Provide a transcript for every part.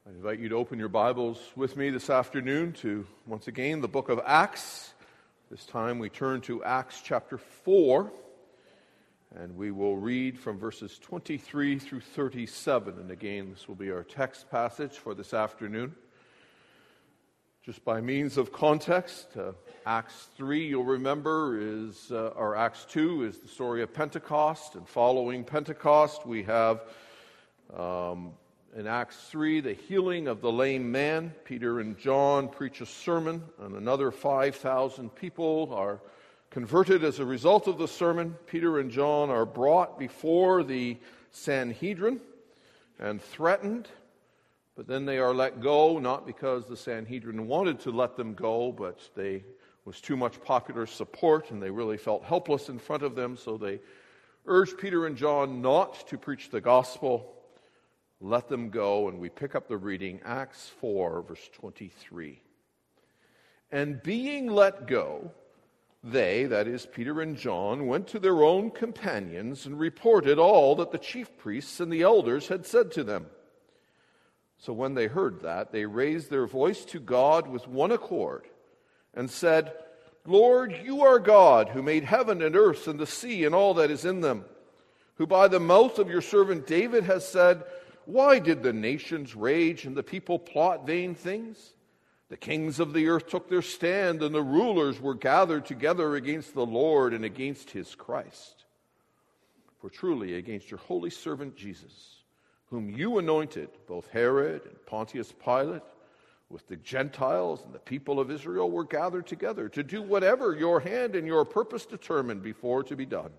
I invite you to open your Bibles with me this afternoon to, once again, the book of Acts. This time we turn to Acts chapter 4, and we will read from verses 23 through 37. And again, this will be our text passage for this afternoon. Just by means of context, Acts 3, you'll remember, or Acts 2 is the story of Pentecost. And following Pentecost, we have in Acts 3, the healing of the lame man. Peter and John preach a sermon, and another 5,000 people are converted as a result of the sermon. Peter and John are brought before the Sanhedrin and threatened, but then they are let go, not because the Sanhedrin wanted to let them go, but they was too much popular support, and they really felt helpless in front of them, so they urged Peter and John not to preach the gospel. Let them go, and we pick up the reading, Acts 4, verse 23. And being let go, they, that is Peter and John, went to their own companions and reported all that the chief priests and the elders had said to them. So when they heard that, they raised their voice to God with one accord and said, Lord, you are God, who made heaven and earth and the sea and all that is in them, who by the mouth of your servant David has said, why did the nations rage and the people plot vain things? The kings of the earth took their stand, and the rulers were gathered together against the Lord and against his Christ. For truly against your holy servant Jesus, whom you anointed, both Herod and Pontius Pilate, with the Gentiles and the people of Israel were gathered together to do whatever your hand and your purpose determined before to be done.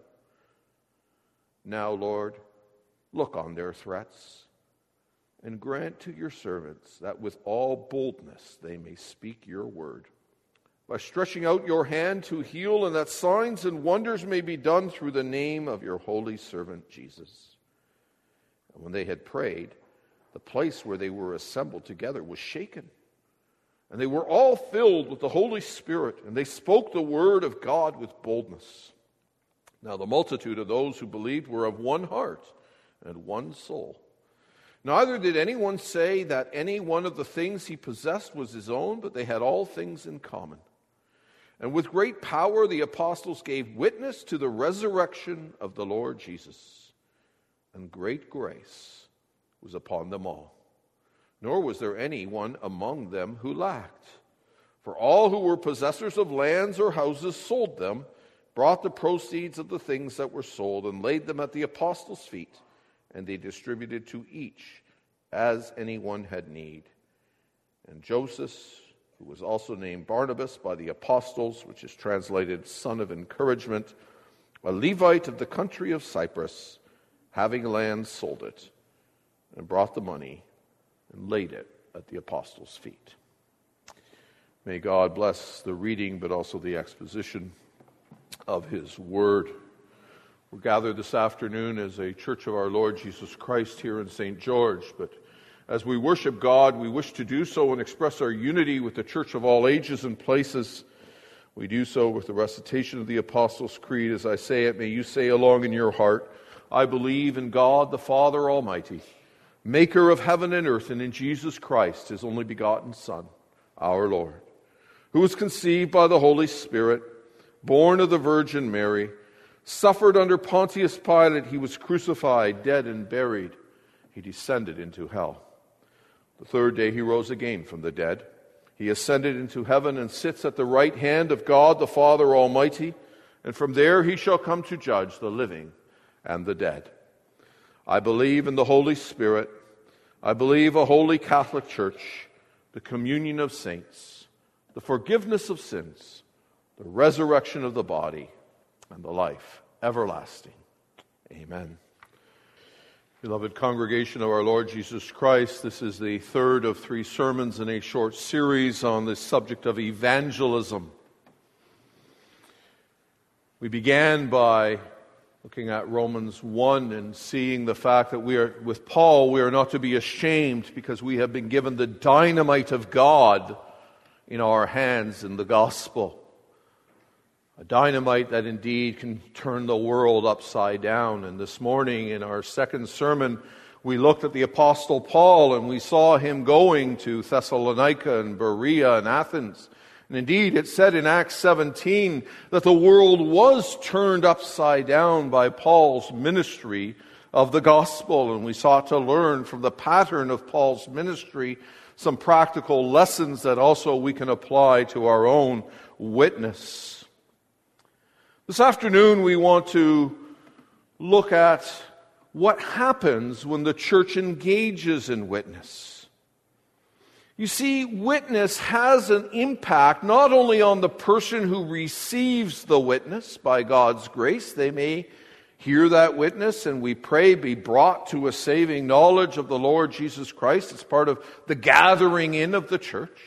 Now, Lord, look on their threats, and grant to your servants that with all boldness they may speak your word, by stretching out your hand to heal, and that signs and wonders may be done through the name of your holy servant Jesus. And when they had prayed, the place where they were assembled together was shaken, and they were all filled with the Holy Spirit, and they spoke the word of God with boldness. Now the multitude of those who believed were of one heart and one soul. Neither did anyone say that any one of the things he possessed was his own, but they had all things in common. And with great power the apostles gave witness to the resurrection of the Lord Jesus. And great grace was upon them all. Nor was there anyone among them who lacked. For all who were possessors of lands or houses sold them, brought the proceeds of the things that were sold, and laid them at the apostles' feet. And they distributed to each as anyone had need. And Joseph, who was also named Barnabas by the apostles, which is translated son of encouragement, a Levite of the country of Cyprus, having land, sold it, and brought the money and laid it at the apostles' feet. May God bless the reading, but also the exposition of his word. We're gathered this afternoon as a church of our Lord Jesus Christ here in St. George, but as we worship God, we wish to do so and express our unity with the church of all ages and places. We do so with the recitation of the Apostles' Creed. As I say it, may you say along in your heart, I believe in God the Father Almighty, maker of heaven and earth, and in Jesus Christ, his only begotten Son, our Lord, who was conceived by the Holy Spirit, born of the Virgin Mary, suffered under Pontius Pilate, he was crucified, dead, and buried. He descended into hell. The third day he rose again from the dead. He ascended into heaven and sits at the right hand of God the Father Almighty, and from there he shall come to judge the living and the dead. I believe in the Holy Spirit. I believe a holy Catholic Church, the communion of saints, the forgiveness of sins, the resurrection of the body, and the life everlasting. Amen. Beloved congregation of our Lord Jesus Christ, this is the third of 3 sermons in a short series on the subject of evangelism. We began by looking at Romans 1 and seeing the fact that with Paul, we are not to be ashamed because we have been given the dynamite of God in our hands in the gospel. A dynamite that indeed can turn the world upside down. And this morning in our second sermon, We looked at the Apostle Paul and we saw him going to Thessalonica and Berea and Athens. And indeed, it said in Acts 17 that the world was turned upside down by Paul's ministry of the gospel. And we sought to learn from the pattern of Paul's ministry some practical lessons that also we can apply to our own witness. This afternoon, we want to look at what happens when the church engages in witness. You see, witness has an impact not only on the person who receives the witness by God's grace. They may hear that witness and we pray be brought to a saving knowledge of the Lord Jesus Christ. It's part of the gathering in of the church.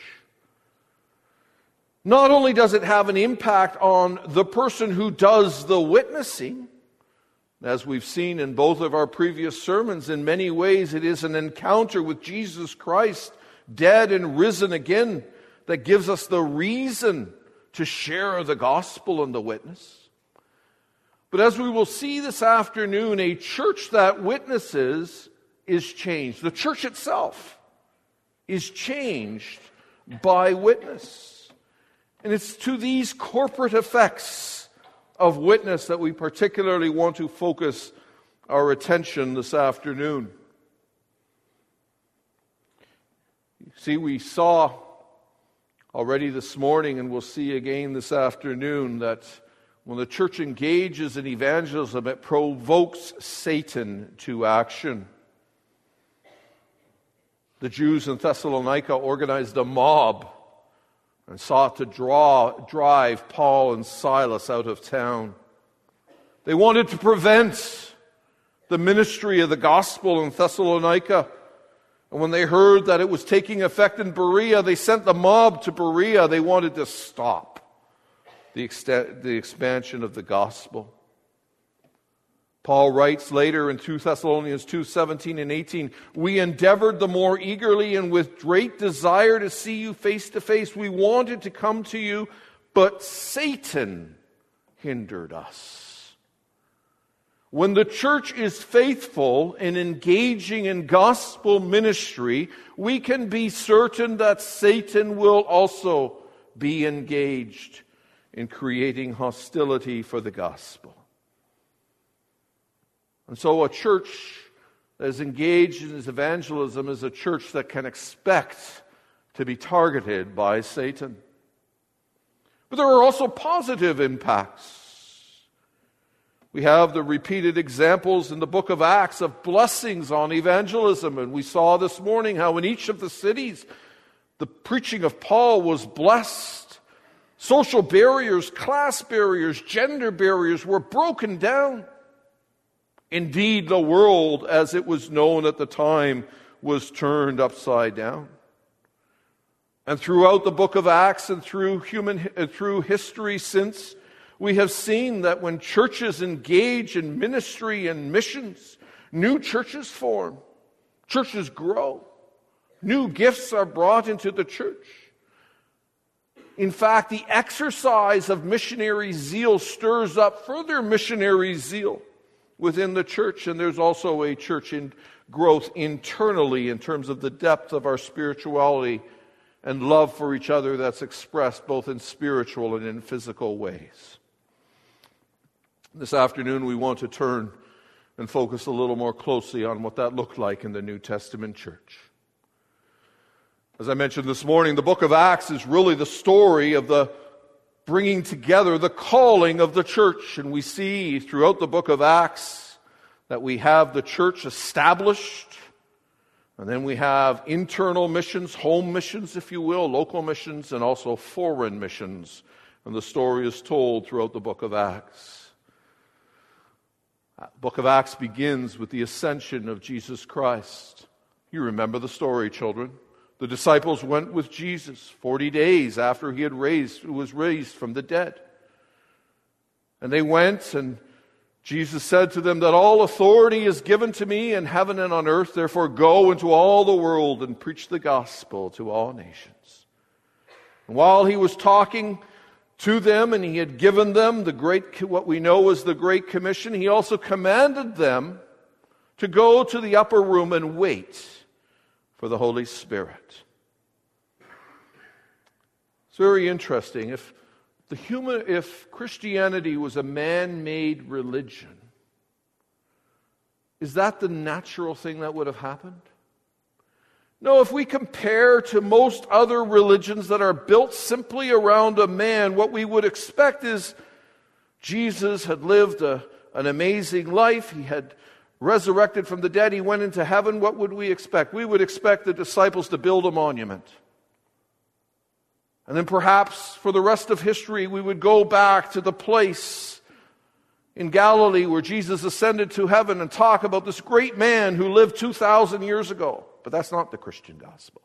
Not only does it have an impact on the person who does the witnessing, as we've seen in both of our previous sermons, in many ways it is an encounter with Jesus Christ, dead and risen again, that gives us the reason to share the gospel and the witness. But as we will see this afternoon, a church that witnesses is changed. The church itself is changed by witness. And it's to these corporate effects of witness that we particularly want to focus our attention this afternoon. See, we saw already this morning, and we'll see again this afternoon, that when the church engages in evangelism, it provokes Satan to action. The Jews in Thessalonica organized a mob and sought to drive Paul and Silas out of town. They wanted to prevent the ministry of the gospel in Thessalonica. And when they heard that it was taking effect in Berea, they sent the mob to Berea. They wanted to stop the expansion of the gospel. Paul writes later in 2 Thessalonians 2:17 and 18, "We endeavored the more eagerly and with great desire to see you face to face. We wanted to come to you, but Satan hindered us." When the church is faithful in engaging in gospel ministry, we can be certain that Satan will also be engaged in creating hostility for the gospel. And so a church that is engaged in its evangelism is a church that can expect to be targeted by Satan. But there are also positive impacts. We have the repeated examples in the book of Acts of blessings on evangelism. And we saw this morning how in each of the cities the preaching of Paul was blessed. Social barriers, class barriers, gender barriers were broken down. Indeed, the world, as it was known at the time, was turned upside down. And throughout the book of Acts and through history since, we have seen that when churches engage in ministry and missions, new churches form, churches grow, new gifts are brought into the church. In fact, the exercise of missionary zeal stirs up further missionary zeal within the church, and there's also a church in growth internally in terms of the depth of our spirituality and love for each other that's expressed both in spiritual and in physical ways. This afternoon we want to turn and focus a little more closely on what that looked like in the New Testament church. As I mentioned this morning, the book of Acts is really the story of the bringing together, the calling of the church. And we see throughout the book of Acts that we have the church established, and then we have internal missions, home missions, if you will, local missions, and also foreign missions. And the story is told throughout the book of Acts. The book of Acts begins with the ascension of Jesus Christ. You remember the story, children. The disciples went with Jesus 40 days after he was raised from the dead. And they went, and Jesus said to them that all authority is given to me in heaven and on earth. Therefore go into all the world and preach the gospel to all nations. And while he was talking to them and he had given them what we know as the Great Commission, he also commanded them to go to the upper room and wait for the Holy Spirit. It's very interesting. If Christianity was a man-made religion, is that the natural thing that would have happened? No, if we compare to most other religions that are built simply around a man, what we would expect is Jesus had lived an amazing life. He had resurrected from the dead. He went into heaven. What would we expect? We would expect the disciples to build a monument. And then perhaps for the rest of history, we would go back to the place in Galilee where Jesus ascended to heaven and talk about this great man who lived 2,000 years ago. But that's not the Christian gospel.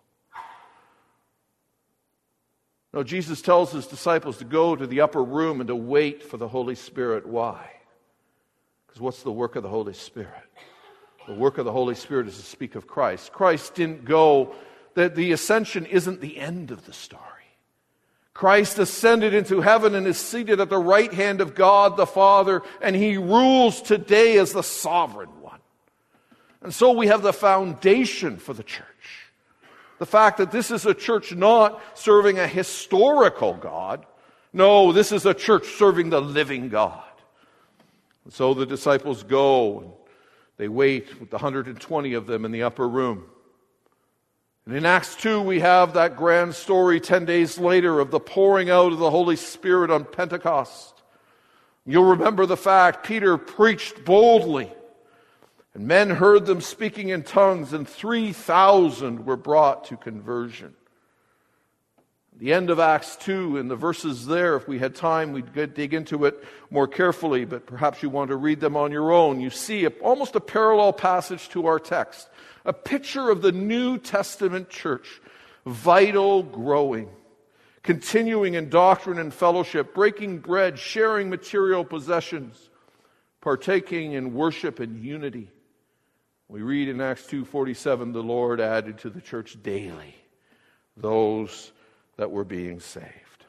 No, Jesus tells his disciples to go to the upper room and to wait for the Holy Spirit. Why? Because what's the work of the Holy Spirit? The work of the Holy Spirit is to speak of Christ. Christ didn't go, that the ascension isn't the end of the story. Christ ascended into heaven and is seated at the right hand of God the Father, and he rules today as the sovereign one. And so we have the foundation for the church. The fact that this is a church not serving a historical God. No, this is a church serving the living God. And so the disciples go, and they wait with the 120 of them in the upper room. And in Acts 2, we have that grand story 10 days later of the pouring out of the Holy Spirit on Pentecost. You'll remember the fact Peter preached boldly, and men heard them speaking in tongues, and 3,000 were brought to conversion. At the end of Acts 2, in the verses there, if we had time, we'd dig into it more carefully, but perhaps you want to read them on your own. You see almost a parallel passage to our text. A picture of the New Testament church, vital, growing, continuing in doctrine and fellowship, breaking bread, sharing material possessions, partaking in worship and unity. We read in Acts 2:47, the Lord added to the church daily those that were being saved.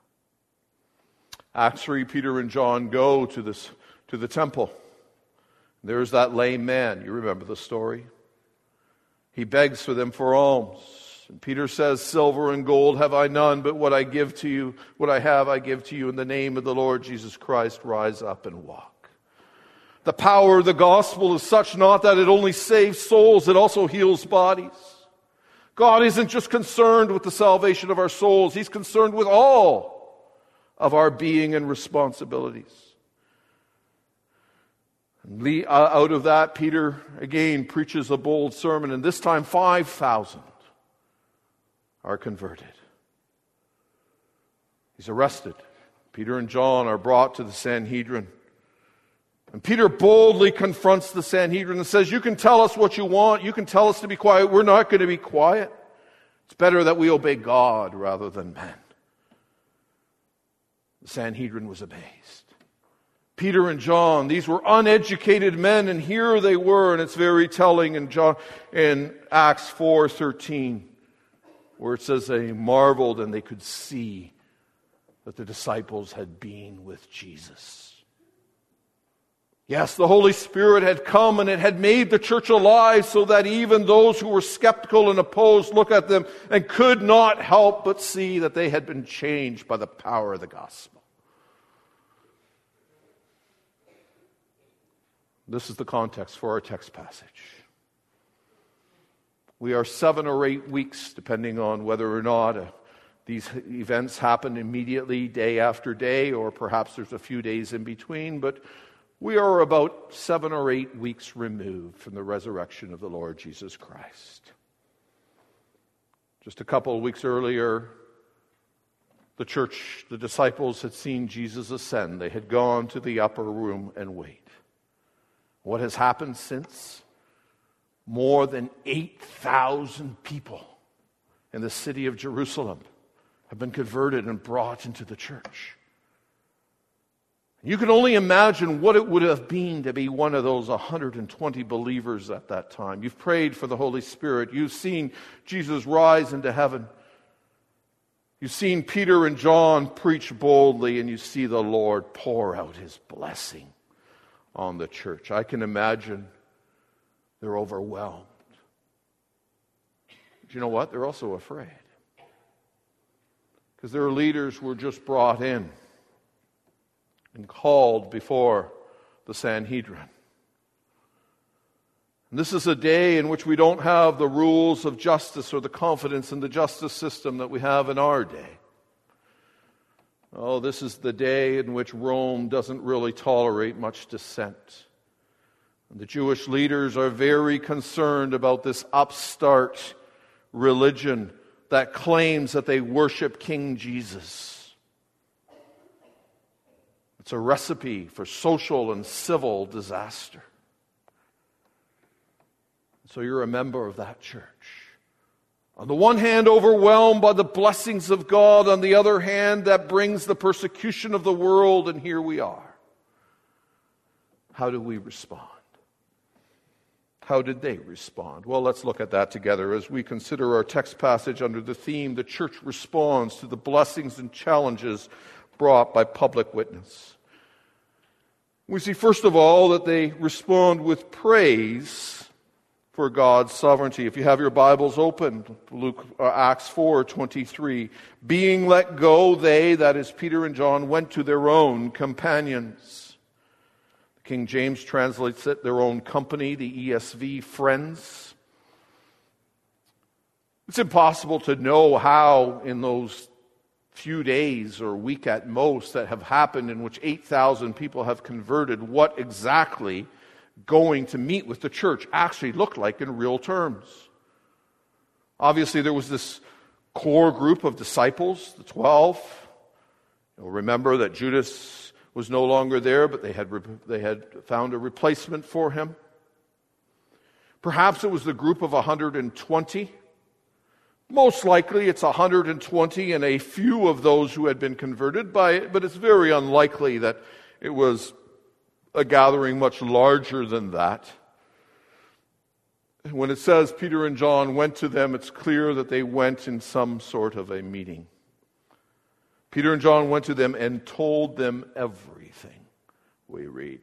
Acts 3, Peter and John go to the temple. There's that lame man. You remember the story. He begs for them for alms. And Peter says, silver and gold have I none, but what I give to you, what I have I give to you in the name of the Lord Jesus Christ. Rise up and walk. The power of the gospel is such not that it only saves souls, it also heals bodies. God isn't just concerned with the salvation of our souls. He's concerned with all of our being and responsibilities. Out of that, Peter again preaches a bold sermon, and this time 5,000 are converted. He's arrested. Peter and John are brought to the Sanhedrin. And Peter boldly confronts the Sanhedrin and says, you can tell us what you want. You can tell us to be quiet. We're not going to be quiet. It's better that we obey God rather than men. The Sanhedrin was amazed. Peter and John, these were uneducated men, and here they were, and it's very telling in Acts 4:13, where it says they marveled and they could see that the disciples had been with Jesus. Yes, the Holy Spirit had come and it had made the church alive so that even those who were skeptical and opposed look at them and could not help but see that they had been changed by the power of the gospel. This is the context for our text passage. We are 7 or 8 weeks, depending on whether or not these events happen immediately, day after day, or perhaps there's a few days in between, but we are about 7 or 8 weeks removed from the resurrection of the Lord Jesus Christ. Just a couple of weeks earlier, the church, the disciples had seen Jesus ascend. They had gone to the upper room and wait. What has happened since? More than 8,000 people in the city of Jerusalem have been converted and brought into the church. You can only imagine what it would have been to be one of those 120 believers at that time. You've prayed for the Holy Spirit. You've seen Jesus rise into heaven. You've seen Peter and John preach boldly, and you see the Lord pour out His blessing on the church. I can imagine They're overwhelmed. But you know what? They're also afraid. Because their leaders were just brought in and called before the Sanhedrin. And this is a day in which we don't have the rules of justice or the confidence in the justice system that we have in our day. Oh, this is the day in which Rome doesn't really tolerate much dissent. And the Jewish leaders are very concerned about this upstart religion that claims that they worship King Jesus. It's a recipe for social and civil disaster. So you're a member of that church. On the one hand, overwhelmed by the blessings of God. On the other hand, that brings the persecution of the world, and here we are. How do we respond? How did they respond? Well, let's look at that together as we consider our text passage under the theme, the church responds to the blessings and challenges brought by public witness. We see, first of all, that they respond with praise for God's sovereignty. If you have your Bibles open, Acts 4:23, being let go, they, that is Peter and John, went to their own companions. King James translates it their own company, the ESV, friends. It's impossible to know how in those few days or week at most that have happened in which 8,000 people have converted, what exactly going to meet with the church actually looked like in real terms. Obviously, there was this core group of disciples, the 12. You'll remember that Judas was no longer there, but they had found a replacement for him. Perhaps it was the group of 120. Most likely it's 120 and a few of those who had been converted by it, but it's very unlikely that it was a gathering much larger than that. When it says Peter and John went to them, it's clear that they went in some sort of a meeting. Peter and John went to them and told them everything, we read.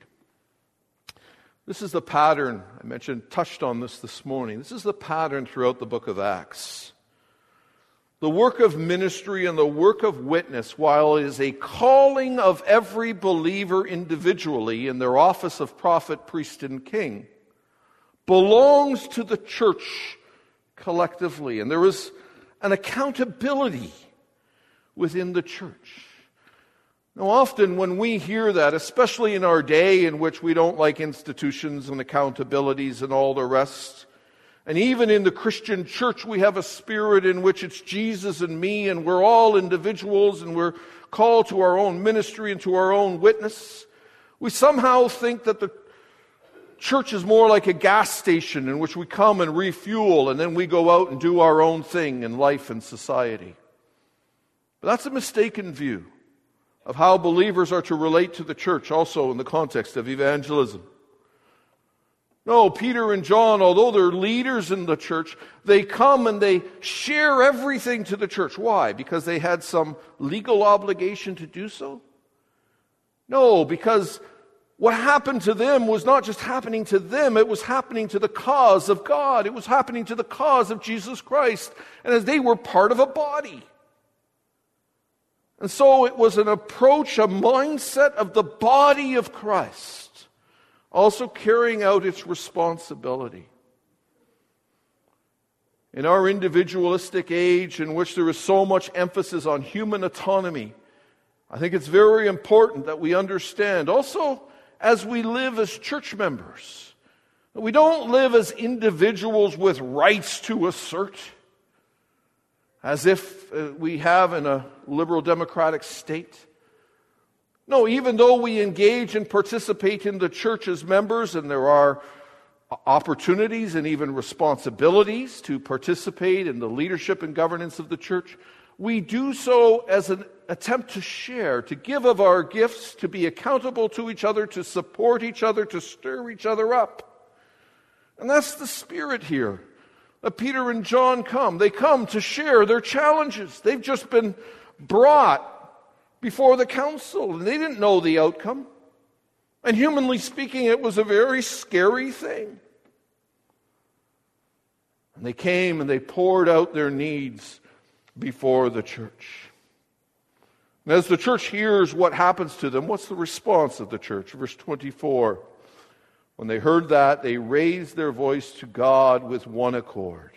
This is the pattern, I touched on this morning. This is the pattern throughout the book of Acts. The work of ministry and the work of witness, while it is a calling of every believer individually in their office of prophet, priest, and king, belongs to the church collectively. And there is an accountability within the church. Now, often when we hear that, especially in our day in which we don't like institutions and accountabilities and all the rest, and even in the Christian church, we have a spirit in which it's Jesus and me, and we're all individuals, and we're called to our own ministry and to our own witness. We somehow think that the church is more like a gas station in which we come and refuel, and then we go out and do our own thing in life and society. But that's a mistaken view of how believers are to relate to the church, also in the context of evangelism. No, Peter and John, although they're leaders in the church, they come and they share everything to the church. Why? Because they had some legal obligation to do so? No, because what happened to them was not just happening to them, it was happening to the cause of God. It was happening to the cause of Jesus Christ. And as they were part of a body. And so it was an approach, a mindset of the body of Christ, also carrying out its responsibility. In our individualistic age in which there is so much emphasis on human autonomy, I think it's very important that we understand, also as we live as church members, that we don't live as individuals with rights to assert, as if we have in a liberal democratic state. No, even though we engage and participate in the church as members, and there are opportunities and even responsibilities to participate in the leadership and governance of the church, we do so as an attempt to share, to give of our gifts, to be accountable to each other, to support each other, to stir each other up. And that's the spirit here. Peter and John come. They come to share their challenges. They've just been brought before the council, and they didn't know the outcome. And humanly speaking, it was a very scary thing. And they came and they poured out their needs before the church. And as the church hears what happens to them, what's the response of the church? Verse 24. When they heard that, they raised their voice to God with one accord.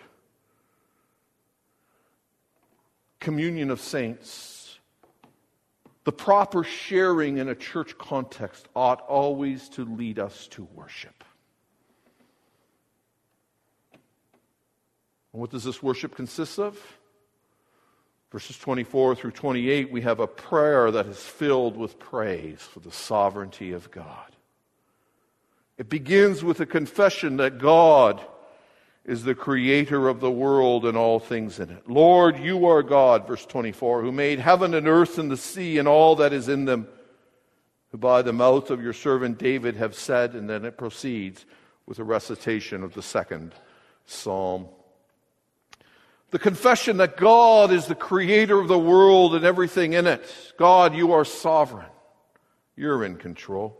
Communion of saints. The proper sharing in a church context ought always to lead us to worship. And what does this worship consist of? Verses 24 through 28, we have a prayer that is filled with praise for the sovereignty of God. It begins with a confession that God is the creator of the world and all things in it. Lord, you are God, verse 24, who made heaven and earth and the sea and all that is in them, who by the mouth of your servant David have said, and then it proceeds with a recitation of the second psalm. The confession that God is the creator of the world and everything in it. God, you are sovereign. You're in control.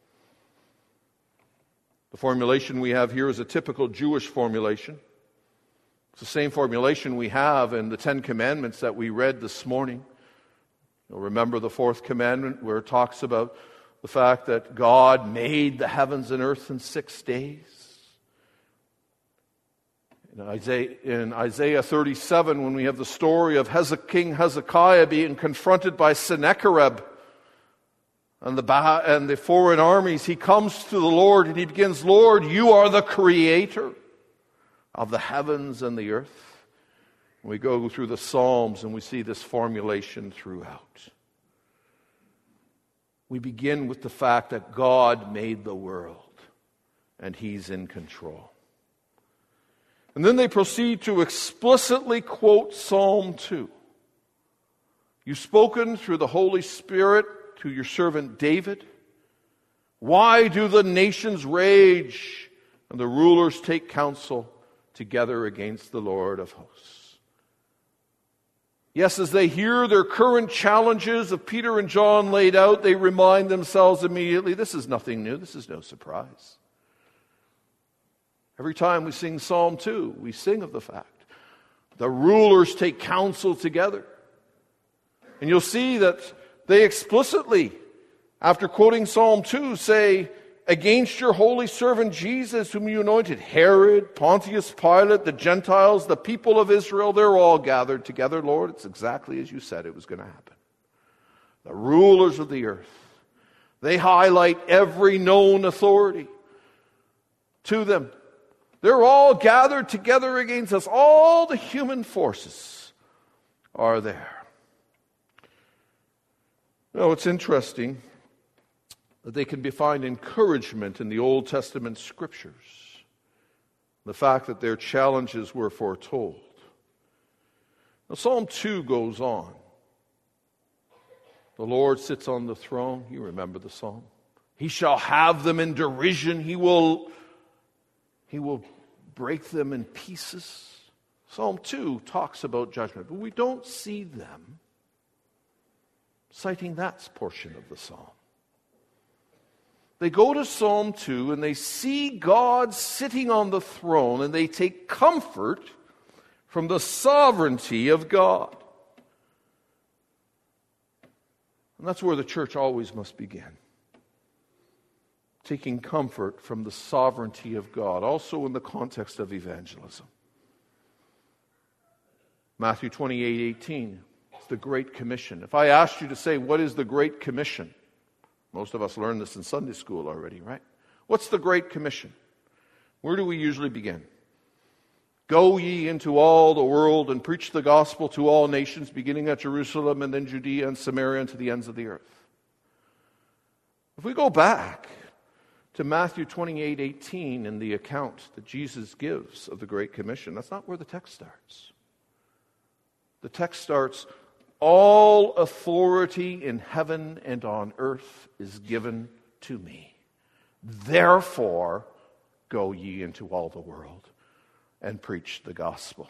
The formulation we have here is a typical Jewish formulation. It's the same formulation we have in the Ten Commandments that we read this morning. You'll remember the fourth commandment where it talks about the fact that God made the heavens and earth in 6 days. In Isaiah 37, when we have the story of King Hezekiah being confronted by Sennacherib and the foreign armies, he comes to the Lord and he begins, Lord, you are the creator of the heavens and the earth. And we go through the Psalms and we see this formulation throughout. We begin with the fact that God made the world and He's in control. And then they proceed to explicitly quote Psalm 2. You've spoken through the Holy Spirit to your servant David. Why do the nations rage and the rulers take counsel together against the Lord of hosts? Yes, as they hear their current challenges of Peter and John laid out, they remind themselves immediately, this is nothing new, this is no surprise. Every time we sing Psalm 2, we sing of the fact the rulers take counsel together. And you'll see that they explicitly, after quoting Psalm 2, say, against your holy servant Jesus, whom you anointed, Herod, Pontius Pilate, the Gentiles, the people of Israel, they're all gathered together, Lord. It's exactly as you said it was going to happen. The rulers of the earth. They highlight every known authority to them. They're all gathered together against us. All the human forces are there. Now, it's interesting that they can find encouragement in the Old Testament scriptures. The fact that their challenges were foretold. Now, Psalm 2 goes on. The Lord sits on the throne. You remember the psalm. He shall have them in derision. He will break them in pieces. Psalm 2 talks about judgment, but we don't see them citing that portion of the psalm. They go to Psalm 2 and they see God sitting on the throne and they take comfort from the sovereignty of God. And that's where the church always must begin. Taking comfort from the sovereignty of God, also in the context of evangelism. Matthew 28:18, it's the Great Commission. If I asked you to say, what is the Great Commission? Most of us learned this in Sunday school already, right? What's the Great Commission? Where do we usually begin? Go ye into all the world and preach the gospel to all nations, beginning at Jerusalem and then Judea and Samaria and to the ends of the earth. If we go back to Matthew 28:18 and the account that Jesus gives of the Great Commission, that's not where the text starts. The text starts, all authority in heaven and on earth is given to me. Therefore, go ye into all the world and preach the gospel.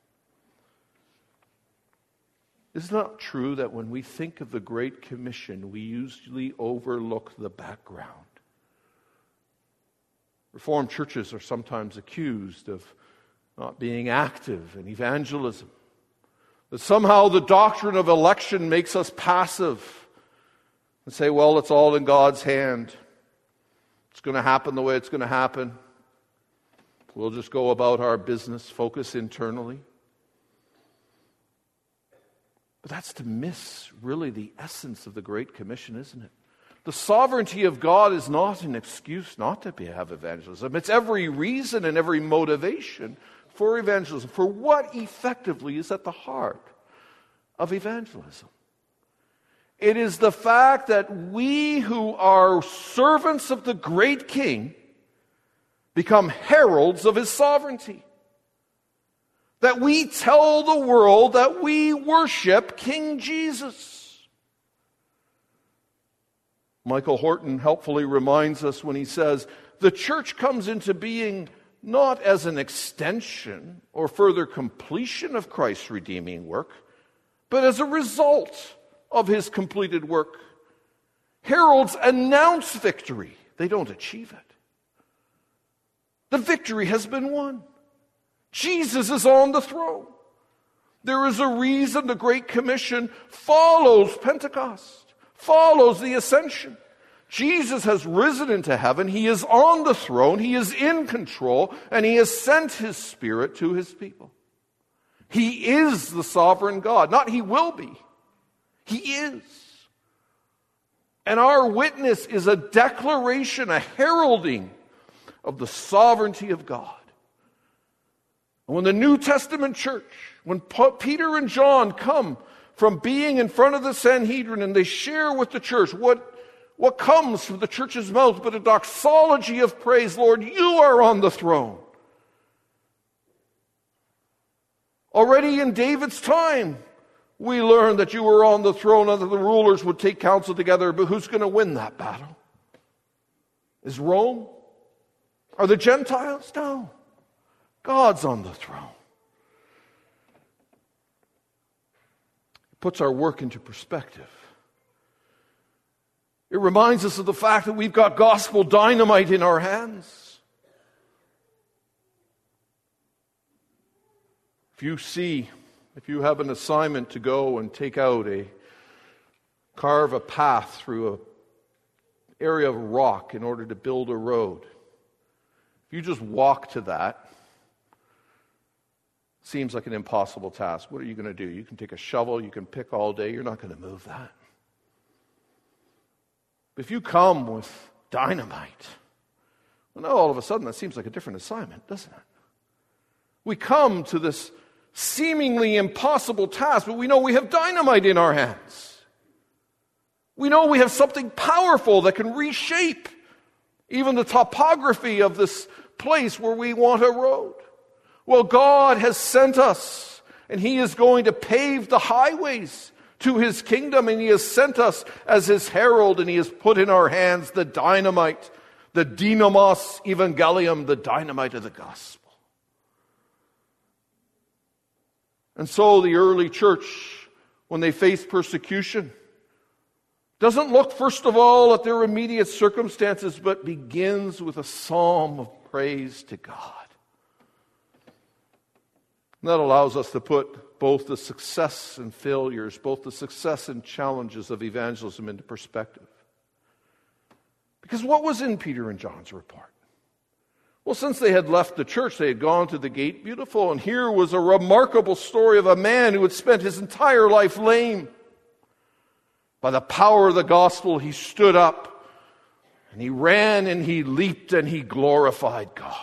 Is it not true that when we think of the Great Commission, we usually overlook the background? Reformed churches are sometimes accused of not being active in evangelism. That somehow the doctrine of election makes us passive and say, well, it's all in God's hand. It's going to happen the way it's going to happen. We'll just go about our business, focus internally. But that's to miss really the essence of the Great Commission, isn't it? The sovereignty of God is not an excuse not to have evangelism. It's every reason and every motivation for evangelism, for what effectively is at the heart of evangelism. It is the fact that we who are servants of the great King become heralds of his sovereignty. That we tell the world that we worship King Jesus. Michael Horton helpfully reminds us when he says, the church comes into being not as an extension or further completion of Christ's redeeming work, but as a result of his completed work. Heralds announce victory. They don't achieve it. The victory has been won. Jesus is on the throne. There is a reason the Great Commission follows Pentecost, follows the ascension. Jesus has risen into heaven. He is on the throne. He is in control, and he has sent his Spirit to his people. He is the sovereign God. Not he will be. He is. And our witness is a declaration, a heralding of the sovereignty of God. And when the New Testament church, when Peter and John come from being in front of the Sanhedrin and they share with the church what comes from the church's mouth but a doxology of praise, Lord, you are on the throne. Already in David's time, we learned that you were on the throne and that the rulers would take counsel together, but who's going to win that battle? Is Rome? Are the Gentiles? No. God's on the throne. It puts our work into perspective. It reminds us of the fact that we've got gospel dynamite in our hands. If you have an assignment to go and carve a path through an area of rock in order to build a road, if you just walk to that, seems like an impossible task. What are you going to do? You can take a shovel, you can pick all day, you're not going to move that. But if you come with dynamite, well, now all of a sudden that seems like a different assignment, doesn't it? We come to this seemingly impossible task, but we know we have dynamite in our hands. We know we have something powerful that can reshape even the topography of this place where we want a road. Well, God has sent us, and he is going to pave the highways to his kingdom, and he has sent us as his herald, and he has put in our hands the dynamite, the dynamos evangelium, the dynamite of the gospel. And so the early church, when they faced persecution, doesn't look first of all at their immediate circumstances, but begins with a psalm of praise to God. And that allows us to put both the success and failures, both the success and challenges of evangelism into perspective. Because what was in Peter and John's report? Well, since they had left the church, they had gone to the gate beautiful, and here was a remarkable story of a man who had spent his entire life lame. By the power of the gospel, he stood up, and he ran, and he leaped, and he glorified God.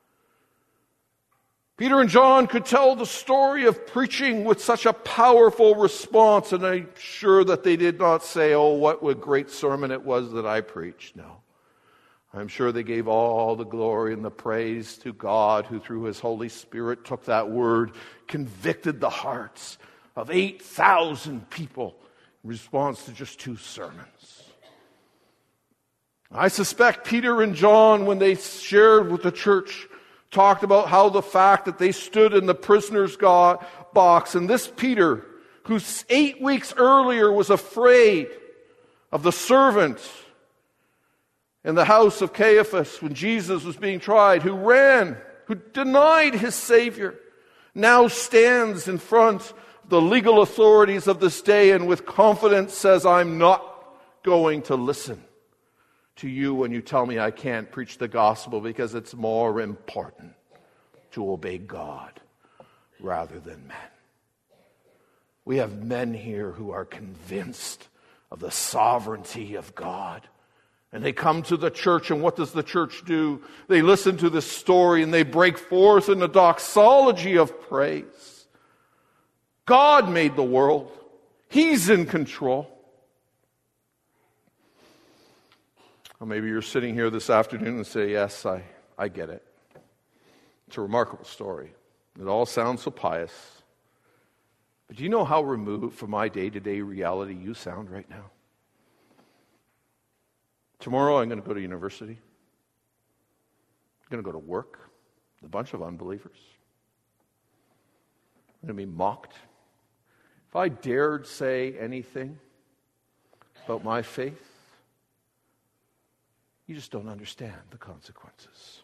Peter and John could tell the story of preaching with such a powerful response, and I'm sure that they did not say, oh, what a great sermon it was that I preached. No. I'm sure they gave all the glory and the praise to God, who through his Holy Spirit took that word, convicted the hearts of 8,000 people in response to just 2 sermons. I suspect Peter and John, when they shared with the church, talked about how the fact that they stood in the prisoner's box, and this Peter, who 8 weeks earlier was afraid of the servant in the house of Caiaphas when Jesus was being tried, who who denied his Savior, now stands in front of the legal authorities of this day and with confidence says, I'm not going to listen to you when you tell me I can't preach the gospel because it's more important to obey God rather than men. We have men here who are convinced of the sovereignty of God. And they come to the church, and what does the church do? They listen to this story and they break forth in a doxology of praise. God made the world. He's in control. Well, maybe you're sitting here this afternoon and say, yes, I get it. It's a remarkable story. It all sounds so pious. But do you know how removed from my day-to-day reality you sound right now? Tomorrow I'm going to go to university. I'm going to go to work with a bunch of unbelievers. I'm going to be mocked. If I dared say anything about my faith, you just don't understand the consequences.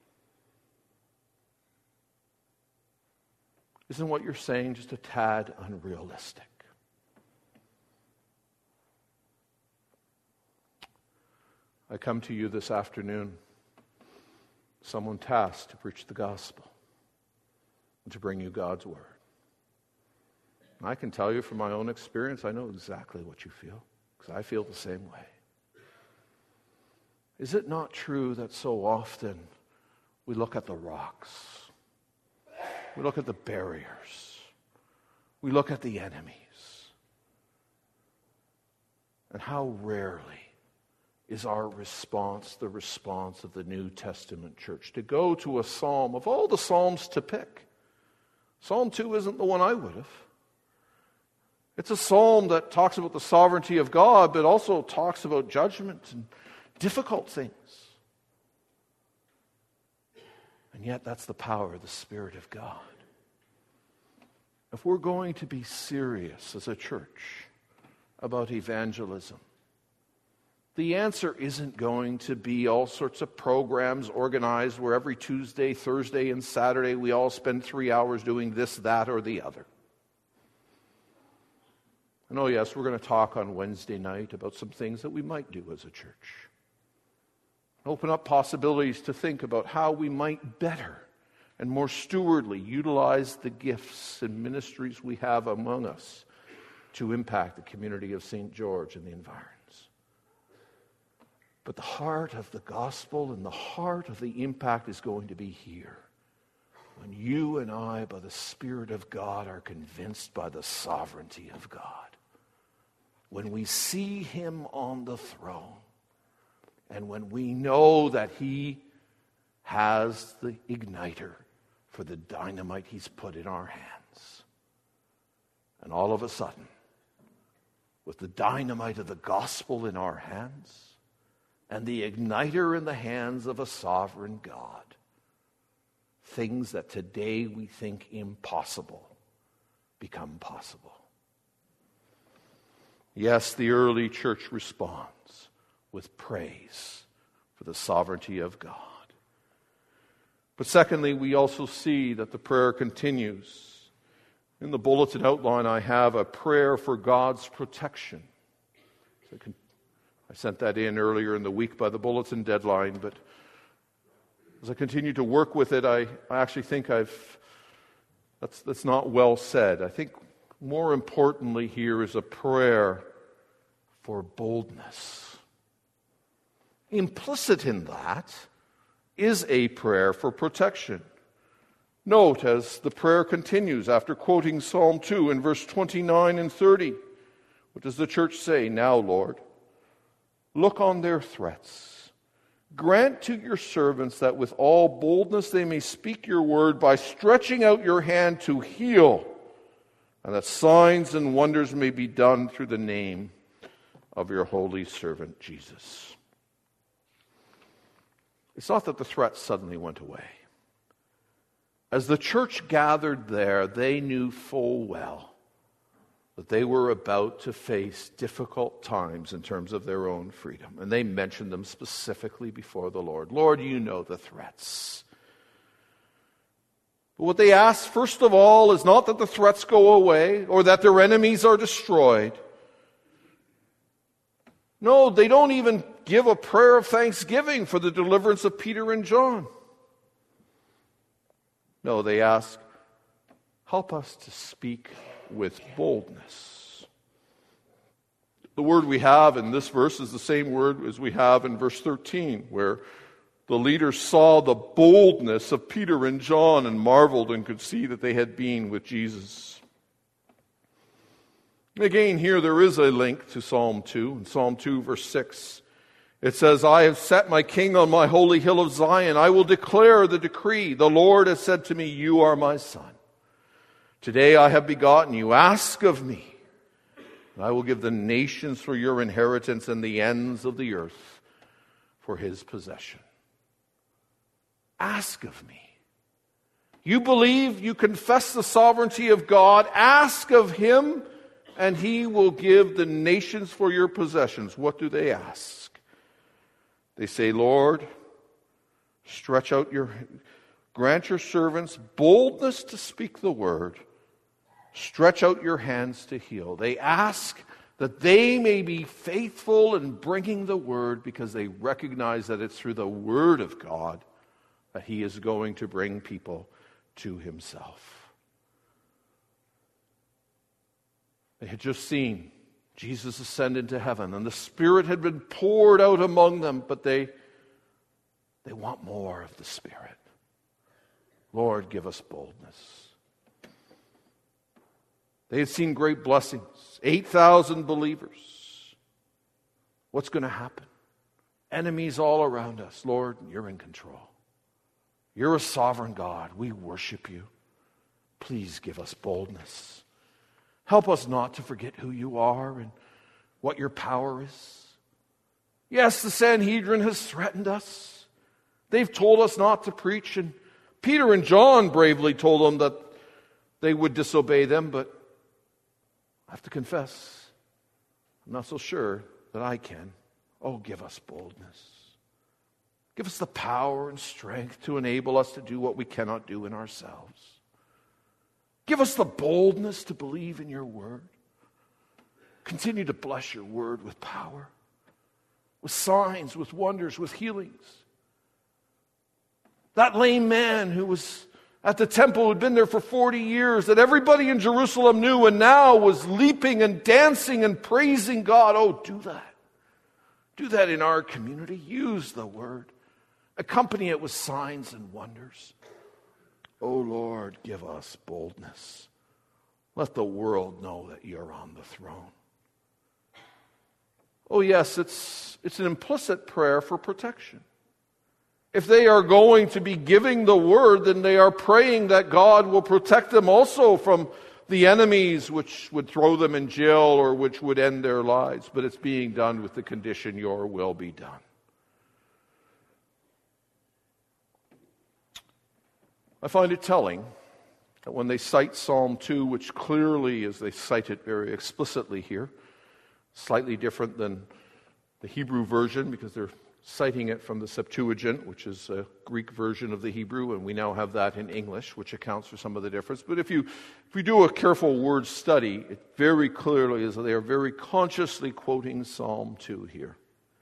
Isn't what you're saying just a tad unrealistic? I come to you this afternoon, someone tasked to preach the gospel and to bring you God's word. And I can tell you from my own experience, I know exactly what you feel, because I feel the same way. Is it not true that so often we look at the rocks, we look at the barriers, we look at the enemies, and how rarely is our response the response of the New Testament church? To go to a psalm, of all the psalms to pick, Psalm 2 isn't the one I would have. It's a psalm that talks about the sovereignty of God, but also talks about judgment and difficult things. And yet that's the power of the Spirit of God. If we're going to be serious as a church about evangelism, the answer isn't going to be all sorts of programs organized where every Tuesday, Thursday, and Saturday we all spend 3 hours doing this, that, or the other. And oh yes, we're going to talk on Wednesday night about some things that we might do as a church. Open up possibilities to think about how we might better and more stewardly utilize the gifts and ministries we have among us to impact the community of St. George and the environs. But the heart of the gospel and the heart of the impact is going to be here. When you and I, by the Spirit of God, are convinced by the sovereignty of God. When we see Him on the throne, and when we know that He has the igniter for the dynamite He's put in our hands. And all of a sudden, with the dynamite of the gospel in our hands, and the igniter in the hands of a sovereign God, things that today we think impossible become possible. Yes, the early church responds with praise for the sovereignty of God. But secondly, we also see that the prayer continues. In the bulletin outline, I have a prayer for God's protection. I sent that in earlier in the week by the bulletin deadline, but as I continue to work with it, I actually think that's not well said. I think more importantly here is a prayer for boldness. Implicit in that is a prayer for protection. Note as the prayer continues after quoting Psalm 2 in verse 29 and 30. What does the church say? Now, Lord, look on their threats. Grant to your servants that with all boldness they may speak your word by stretching out your hand to heal, and that signs and wonders may be done through the name of your holy servant Jesus. It's not that the threats suddenly went away. As the church gathered there, they knew full well that they were about to face difficult times in terms of their own freedom. And they mentioned them specifically before the Lord. Lord, you know the threats. But what they ask, first of all, is not that the threats go away or that their enemies are destroyed. No, they don't even give a prayer of thanksgiving for the deliverance of Peter and John. No, they ask, help us to speak with boldness. The word we have in this verse is the same word as we have in verse 13, where the leaders saw the boldness of Peter and John and marveled and could see that they had been with Jesus. Again, here there is a link to Psalm 2. In Psalm 2, verse 6, it says, I have set my king on my holy hill of Zion. I will declare the decree. The Lord has said to me, you are my son. Today I have begotten you. Ask of me, and I will give the nations for your inheritance and the ends of the earth for his possession. Ask of me. You believe, you confess the sovereignty of God. Ask of him, and he will give the nations for your possessions. What do they ask? They say, Lord, grant your servants boldness to speak the word. Stretch out your hands to heal. They ask that they may be faithful in bringing the word because they recognize that it's through the word of God that he is going to bring people to himself. They had just seen Jesus ascend into heaven, and the Spirit had been poured out among them, but they want more of the Spirit. Lord, give us boldness. They had seen great blessings, 8,000 believers. What's going to happen? Enemies all around us. Lord, you're in control. You're a sovereign God. We worship you. Please give us boldness. Help us not to forget who you are and what your power is. Yes, the Sanhedrin has threatened us. They've told us not to preach, and Peter and John bravely told them that they would disobey them, but I have to confess, I'm not so sure that I can. Oh, give us boldness. Give us the power and strength to enable us to do what we cannot do in ourselves. Give us the boldness to believe in your word. Continue to bless your word with power, with signs, with wonders, with healings. That lame man who was at the temple, who had been there for 40 years, that everybody in Jerusalem knew and now was leaping and dancing and praising God. Oh, do that. Do that in our community. Use the word. Accompany it with signs and wonders. Oh, Lord, give us boldness. Let the world know that you're on the throne. Oh, yes, it's an implicit prayer for protection. If they are going to be giving the word, then they are praying that God will protect them also from the enemies which would throw them in jail or which would end their lives. But it's being done with the condition, your will be done. I find it telling that when they cite Psalm 2, which clearly, as they cite it very explicitly here, slightly different than the Hebrew version because they're citing it from the Septuagint, which is a Greek version of the Hebrew, and we now have that in English, which accounts for some of the difference. But if you do a careful word study, it very clearly is that they are very consciously quoting Psalm 2 here.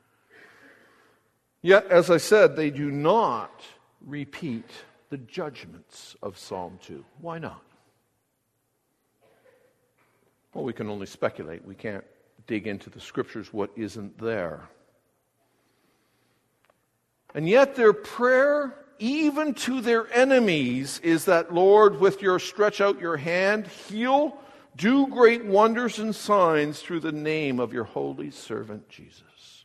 Yet, as I said, they do not repeat the judgments of Psalm 2. Why not? Well, we can only speculate. We can't dig into the scriptures what isn't there. And yet their prayer, even to their enemies, is that, Lord, with your stretch out your hand, heal, do great wonders and signs through the name of your holy servant Jesus.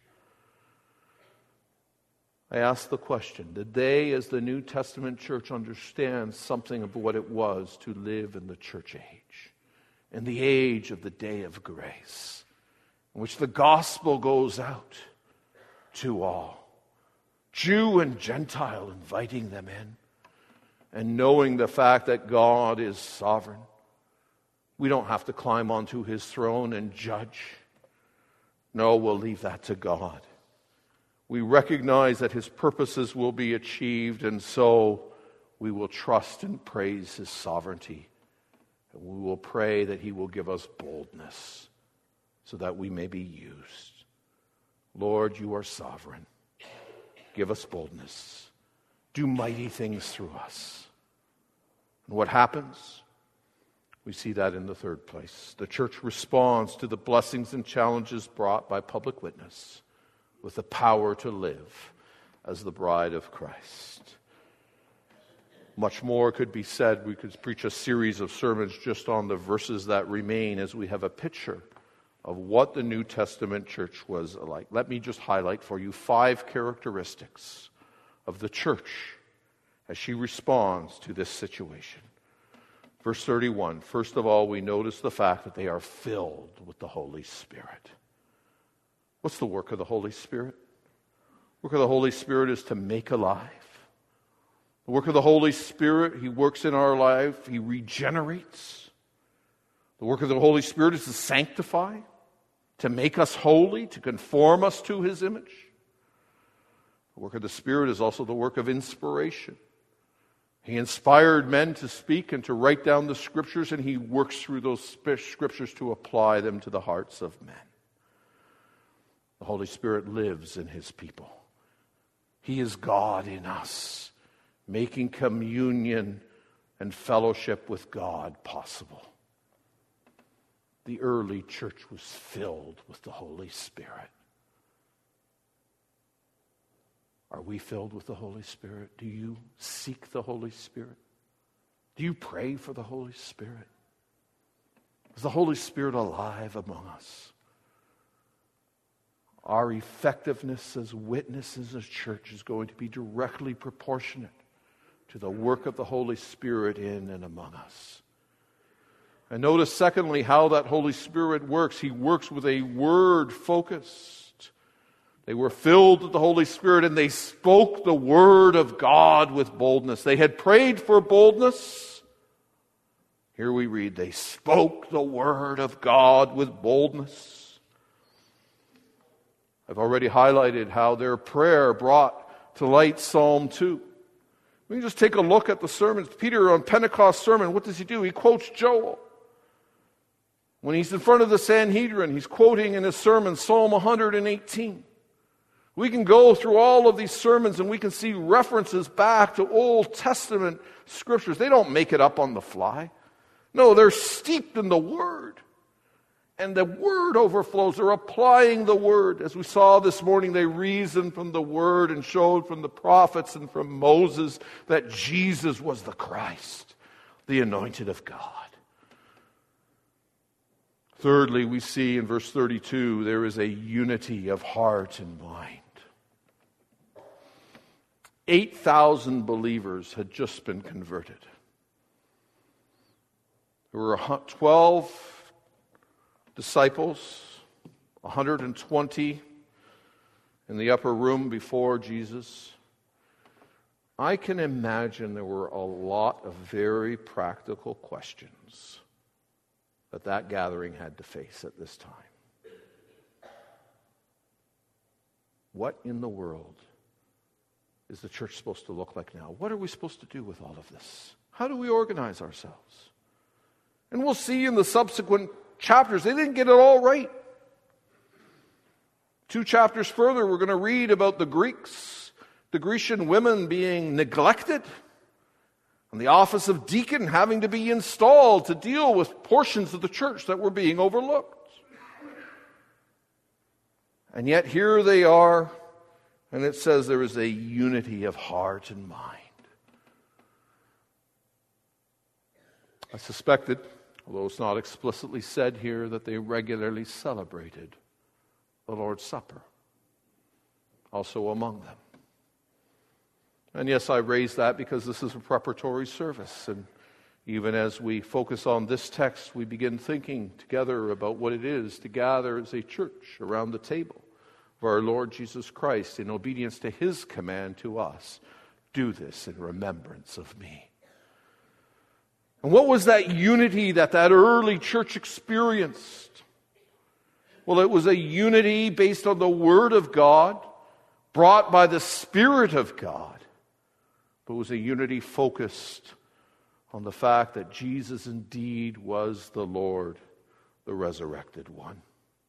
I ask the question, did they, as the New Testament church, understand something of what it was to live in the church age, in the age of the day of grace, in which the gospel goes out to all, Jew and Gentile, inviting them in, and knowing the fact that God is sovereign? We don't have to climb onto his throne and judge. No, we'll leave that to God. We recognize that his purposes will be achieved, and so we will trust and praise His sovereignty. And we will pray that He will give us boldness so that we may be used. Lord, You are sovereign. Give us boldness. Do mighty things through us. And what happens? We see that in the third place. The church responds to the blessings and challenges brought by public witness with the power to live as the bride of Christ. Much more could be said. We could preach a series of sermons just on the verses that remain as we have a picture of what the New Testament church was like. Let me just highlight for you 5 characteristics of the church as she responds to this situation. Verse 31, first of all, we notice the fact that they are filled with the Holy Spirit. What's the work of the Holy Spirit? The work of the Holy Spirit is to make alive. The work of the Holy Spirit, He works in our life. He regenerates. The work of the Holy Spirit is to sanctify, to make us holy, to conform us to His image. The work of the Spirit is also the work of inspiration. He inspired men to speak and to write down the Scriptures, and He works through those Scriptures to apply them to the hearts of men. The Holy Spirit lives in His people. He is God in us, making communion and fellowship with God possible. The early church was filled with the Holy Spirit. Are we filled with the Holy Spirit? Do you seek the Holy Spirit? Do you pray for the Holy Spirit? Is the Holy Spirit alive among us? Our effectiveness as witnesses as church is going to be directly proportionate to the work of the Holy Spirit in and among us. And notice, secondly, how that Holy Spirit works. He works with a word focus. They were filled with the Holy Spirit and they spoke the word of God with boldness. They had prayed for boldness. Here we read, they spoke the word of God with boldness. I've already highlighted how their prayer brought to light Psalm 2. We can just take a look at the sermons. Peter on Pentecost sermon, what does he do? He quotes Joel. When he's in front of the Sanhedrin, he's quoting in his sermon Psalm 118. We can go through all of these sermons and we can see references back to Old Testament scriptures. They don't make it up on the fly. No, they're steeped in the Word. And the Word overflows. They're applying the Word. As we saw this morning, they reasoned from the Word and showed from the prophets and from Moses that Jesus was the Christ, the anointed of God. Thirdly, we see in verse 32, there is a unity of heart and mind. 8,000 believers had just been converted. There were 12 disciples, 120 in the upper room before Jesus. I can imagine there were a lot of very practical questions that gathering had to face at this time. What in the world is the church supposed to look like now? What are we supposed to do with all of this? How do we organize ourselves? And we'll see in the subsequent chapters, they didn't get it all right. 2 chapters further, we're going to read about the Greeks, the Grecian women being neglected, and the office of deacon having to be installed to deal with portions of the church that were being overlooked. And yet here they are, and it says there is a unity of heart and mind. I suspected, although it's not explicitly said here, that they regularly celebrated the Lord's Supper, also among them. And yes, I raise that because this is a preparatory service. And even as we focus on this text, we begin thinking together about what it is to gather as a church around the table of our Lord Jesus Christ in obedience to His command to us. Do this in remembrance of me. And what was that unity that early church experienced? Well, it was a unity based on the Word of God, brought by the Spirit of God, but it was a unity focused on the fact that Jesus indeed was the Lord, the resurrected one.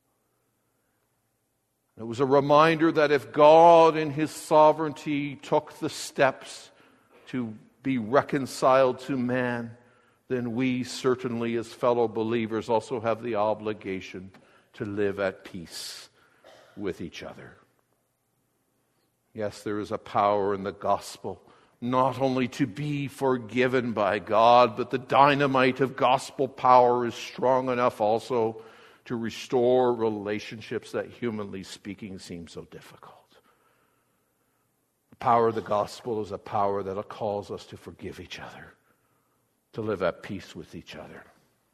It was a reminder that if God in His sovereignty took the steps to be reconciled to man, then we certainly as fellow believers also have the obligation to live at peace with each other. Yes, there is a power in the gospel, not only to be forgiven by God, but the dynamite of gospel power is strong enough also to restore relationships that, humanly speaking, seem so difficult. The power of the gospel is a power that calls us to forgive each other, to live at peace with each other.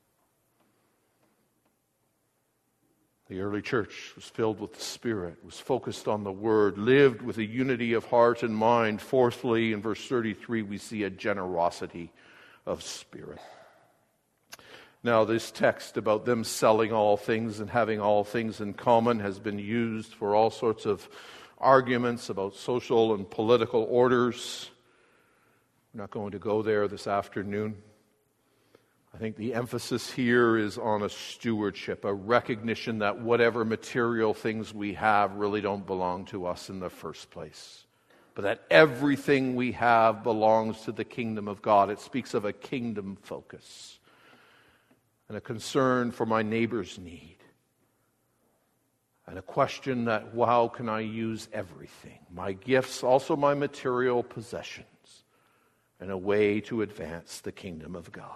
The early church was filled with the Spirit, was focused on the Word, lived with a unity of heart and mind. Fourthly, in verse 33, we see a generosity of spirit. Now, this text about them selling all things and having all things in common has been used for all sorts of arguments about social and political orders. We're not going to go there this afternoon. I think the emphasis here is on a stewardship, a recognition that whatever material things we have really don't belong to us in the first place, but that everything we have belongs to the kingdom of God. It speaks of a kingdom focus and a concern for my neighbor's need, and a question that, how can I use everything, my gifts, also my material possessions, in a way to advance the kingdom of God.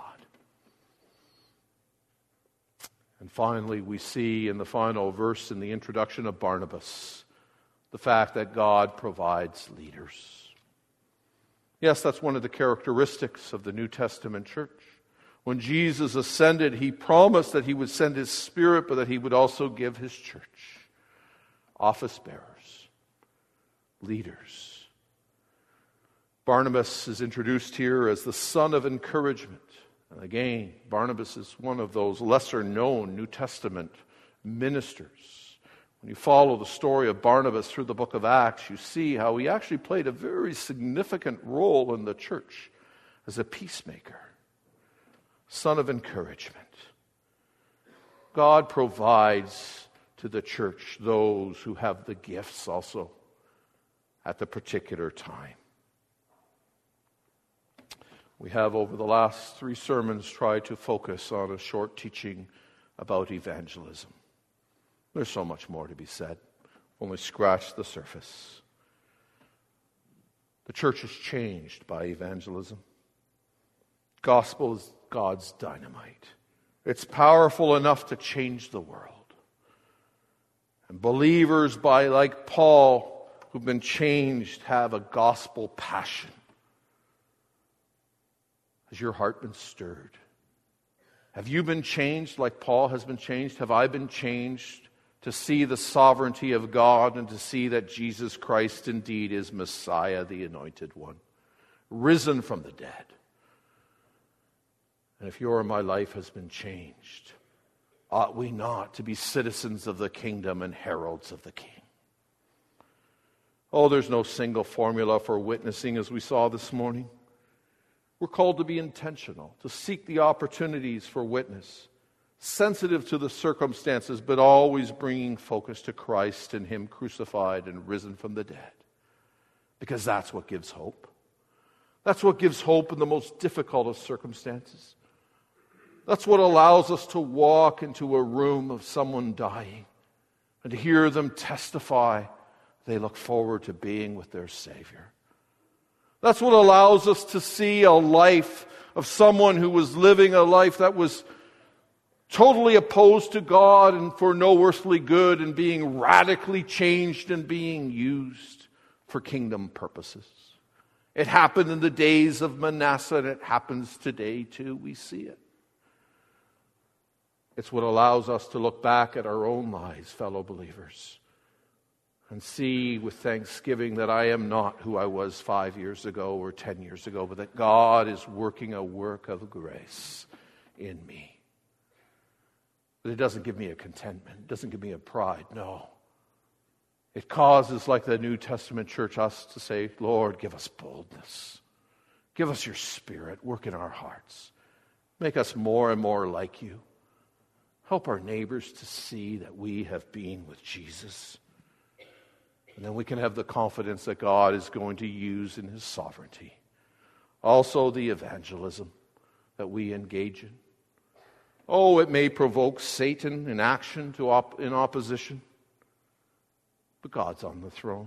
And finally, we see in the final verse in the introduction of Barnabas the fact that God provides leaders. Yes, that's one of the characteristics of the New Testament church. When Jesus ascended, He promised that He would send His Spirit, but that He would also give His church office bearers, leaders. Barnabas is introduced here as the son of encouragement. And again, Barnabas is one of those lesser-known New Testament ministers. When you follow the story of Barnabas through the book of Acts, you see how he actually played a very significant role in the church as a peacemaker, son of encouragement. God provides to the church those who have the gifts also at the particular time. We have, over the last 3 sermons, tried to focus on a short teaching about evangelism. There's so much more to be said. Only scratched the surface. The church is changed by evangelism. Gospel is God's dynamite. It's powerful enough to change the world. And believers, like Paul, who've been changed, have a gospel passion. Has your heart been stirred? Have you been changed like Paul has been changed? Have I been changed to see the sovereignty of God and to see that Jesus Christ indeed is Messiah, the Anointed One, risen from the dead? And if your or my life has been changed, ought we not to be citizens of the kingdom and heralds of the King? Oh, there's no single formula for witnessing, as we saw this morning. We're called to be intentional, to seek the opportunities for witness, sensitive to the circumstances, but always bringing focus to Christ and Him crucified and risen from the dead. Because that's what gives hope. That's what gives hope in the most difficult of circumstances. That's what allows us to walk into a room of someone dying and to hear them testify they look forward to being with their Savior. That's what allows us to see a life of someone who was living a life that was totally opposed to God and for no earthly good, and being radically changed and being used for kingdom purposes. It happened in the days of Manasseh, and it happens today too. We see it. It's what allows us to look back at our own lives, fellow believers, and see with thanksgiving that I am not who I was 5 years ago or 10 years ago, but that God is working a work of grace in me. But it doesn't give me a contentment. It doesn't give me a pride. No. It causes, like the New Testament church, us to say, Lord, give us boldness. Give us your Spirit. Work in our hearts. Make us more and more like you. Help our neighbors to see that we have been with Jesus. And then we can have the confidence that God is going to use in his sovereignty. Also the evangelism that we engage in. Oh, it may provoke Satan in action in opposition, but God's on the throne.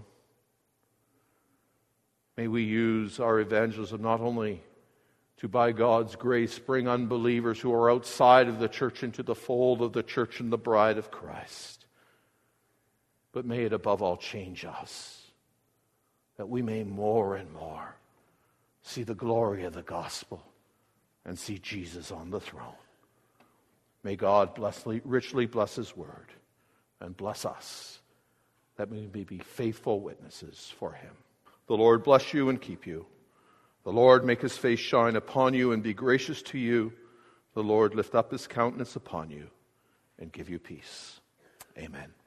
May we use our evangelism not only to, by God's grace, bring unbelievers who are outside of the church into the fold of the church and the bride of Christ, but may it above all change us, that we may more and more see the glory of the gospel and see Jesus on the throne. May God richly bless his word and bless us, that we may be faithful witnesses for him. The Lord bless you and keep you. The Lord make his face shine upon you and be gracious to you. The Lord lift up his countenance upon you and give you peace. Amen.